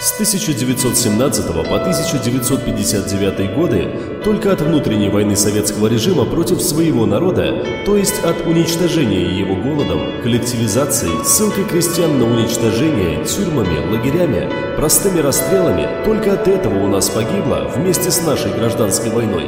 С 1917 по 1959 годы только от внутренней войны советского режима против своего народа, то есть от уничтожения его голодом, коллективизацией, ссылкой крестьян на уничтожение, тюрьмами, лагерями, простыми расстрелами, только от этого у нас погибло вместе с нашей гражданской войной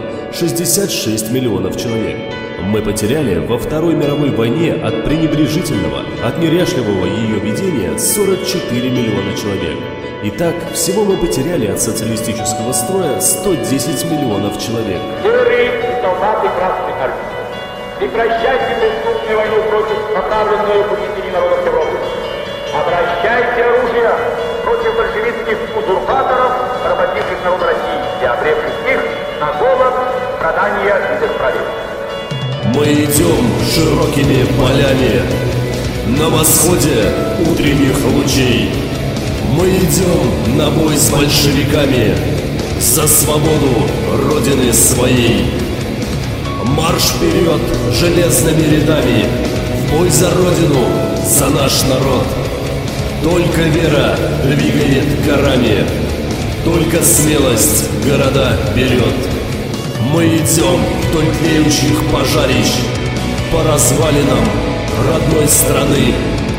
66 миллионов человек. Мы потеряли во Второй мировой войне от пренебрежительного, от неряшливого ее ведения 44 миллиона человек. Итак, всего мы потеряли от социалистического строя 110 миллионов человек. Серые и солдаты Красной Армии, прекращайте преступную войну против направленную против народов Европы. Обращайте оружие против большевистских узурпаторов, поработивших народ России и обрекших их на голод, страдания и бесправие. Мы идем широкими полями на восходе утренних лучей. Мы идем на бой с большевиками за свободу Родины своей. Марш вперед железными рядами, в бой за Родину, за наш народ. Только вера двигает горами, только смелость города берет. Мы идем вдоль тлеющих пожарищ, по развалинам родной страны.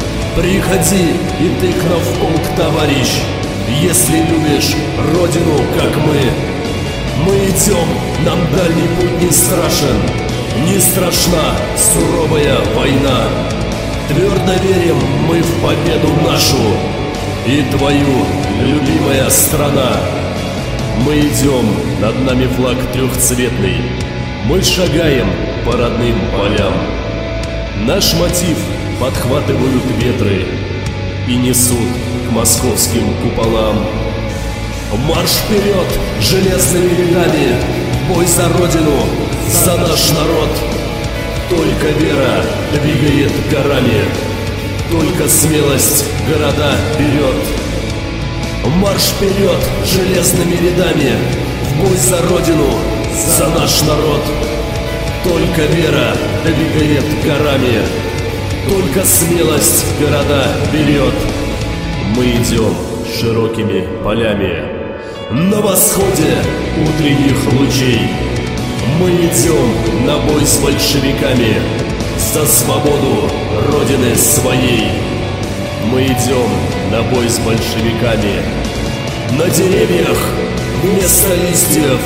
Приходи и ты к нам в полк, товарищ, если любишь Родину, как мы. Мы идем, нам дальний путь не страшен, не страшна суровая война. Твердо верим мы в победу нашу и твою, любимая страна. Мы идем, над нами флаг трехцветный, мы шагаем по родным полям. Наш мотив подхватывают ветры и несут к московским куполам. Марш вперед железными рядами, в бой за Родину, за наш народ. Только вера двигает горами, только смелость города берет. Марш вперед железными рядами, в бой за Родину, за наш народ. Только вера двигает горами, только смелость города берет. Мы идем широкими полями на восходе утренних лучей. Мы идем на бой с большевиками за свободу Родины своей. Мы идем на бой с большевиками. На деревьях вместо листьев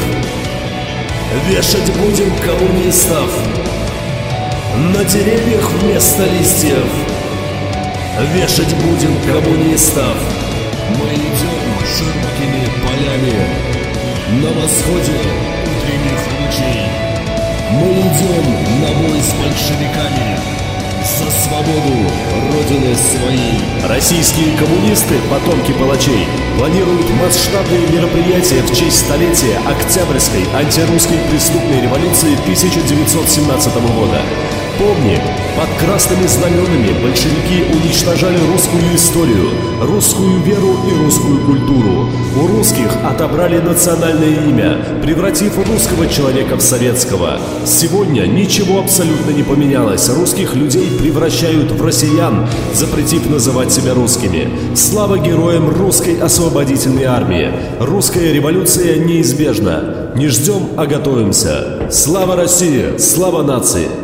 вешать будем коммунистов. На деревьях вместо листьев вешать будем коммунистов. Мы идем широкими полями на восходе утренних лучей. Мы идем на бой с большевиками за свободу Родины своей. Российские коммунисты, потомки палачей, планируют масштабные мероприятия в честь столетия Октябрьской антирусской преступной революции 1917 года. Помни, под красными знаменами большевики уничтожали русскую историю, русскую веру и русскую культуру. У русских отобрали национальное имя, превратив русского человека в советского. Сегодня ничего абсолютно не поменялось. Русских людей превращают в россиян, запретив называть себя русскими. Слава героям русской освободительной армии. Русская революция неизбежна. Не ждем, а готовимся. Слава России! Слава нации!